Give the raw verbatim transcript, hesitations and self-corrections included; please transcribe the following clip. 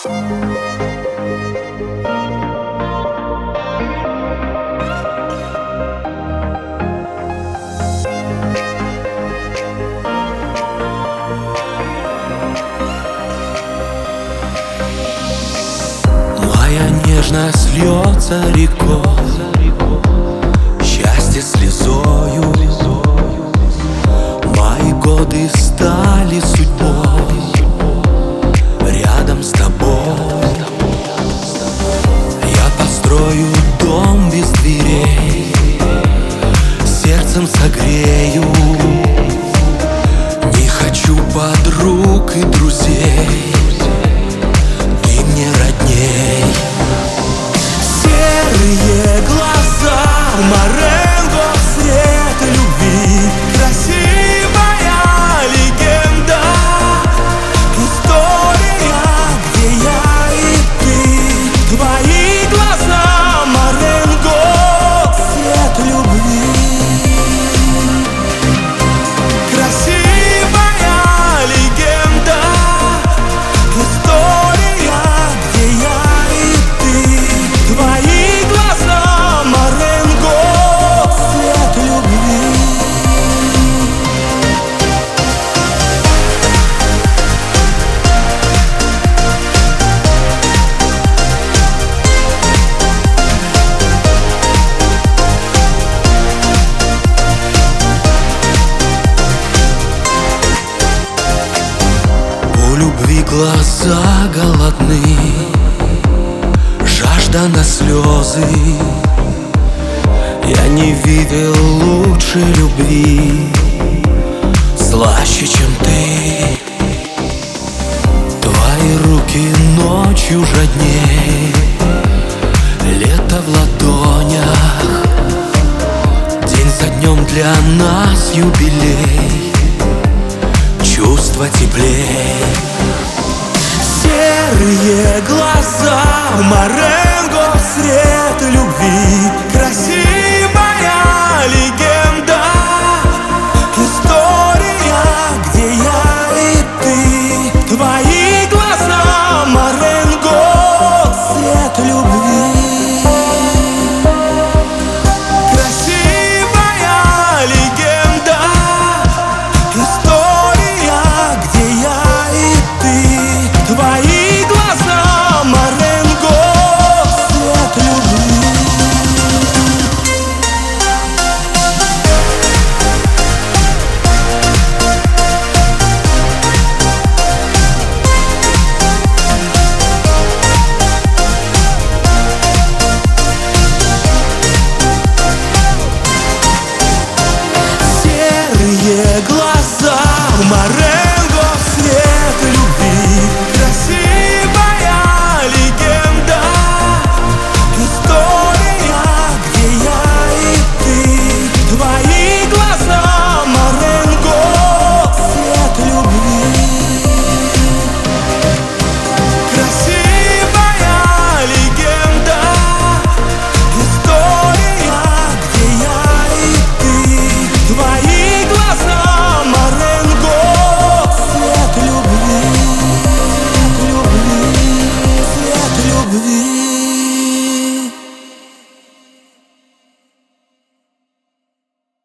Моя нежность льется рекой, счастье слезою. Мои годы стали судьбой рядом с тобой. Я построю дом без дверей, сердцем согрею. Не хочу подруг и друзей, ты мне родней. Серые глаза, Маренго, свет любви, красивая легенда, история, где я и ты. Твои глаза, Маренго, свет любви, красивая легенда, история, где я и ты. Твои глаза, Маренго, свет любви. У любви глаза голодны, жажда на слезы. Я не видел лучше любви, слаще, чем ты. Твои руки ночью жадней, лето в ладонях, день за днем для нас юбилей, чувства теплей. Серые глаза, Маренго, свет любви,